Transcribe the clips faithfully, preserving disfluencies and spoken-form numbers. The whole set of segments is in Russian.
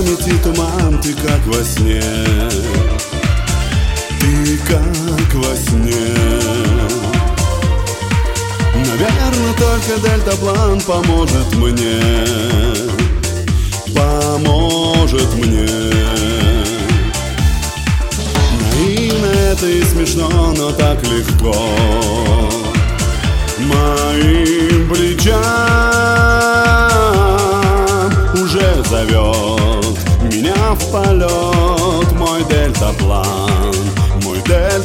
памяти туман, ты как во сне, ты как во сне. Наверное, только дельтаплан поможет мне, поможет мне. Наивно это и смешно, но так легко. Моим плечам уже зовет меня в полет мой дельтаплан, мой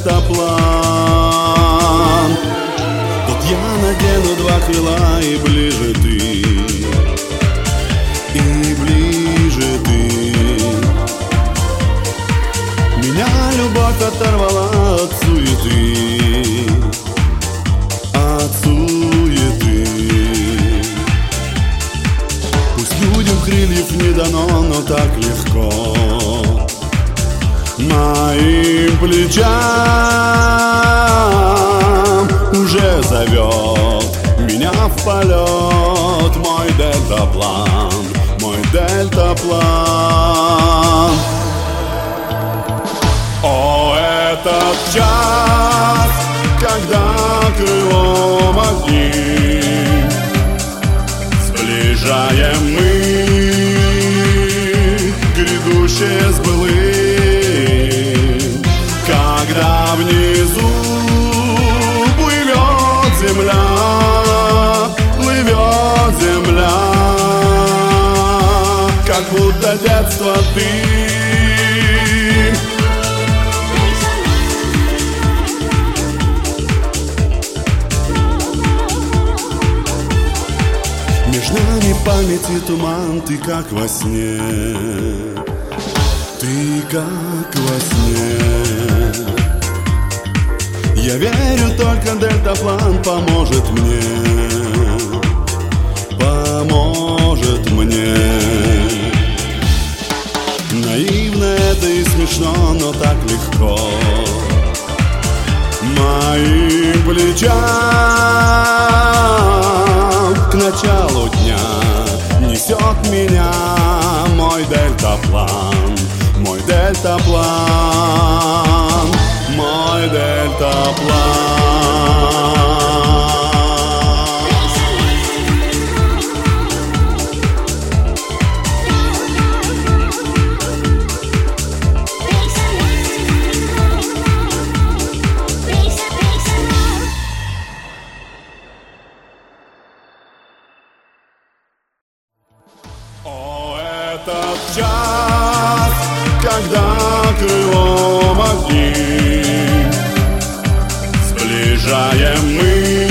дельтаплан. Вот я надену два крыла, и ближе ты, и ближе ты. Меня любовь оторвала от суеты, от суеты. Пусть людям крыльев не дано, но так легко. Моим плечам уже зовет меня в полет мой дельтаплан, мой дельтаплан. О, этот час, когда крылом огни сближаем мы грядущее с былым, когда внизу плывет земля, плывет земля, как будто детство ты. Между нами памяти туман, ты как во сне, ты как во сне. Я верю, только дельтаплан поможет мне, поможет мне. Наивно это и смешно, но так легко. Моим плечам к началу дня несет меня мой дельтаплан, мой дельтаплан, мой дельтаплан. О, этот час, когда крылом огни сближаем мы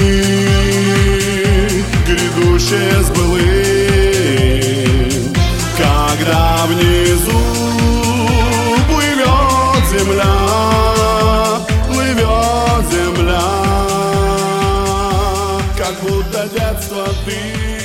грядущее с былым, когда внизу плывет земля, плывет земля, как будто детство ты.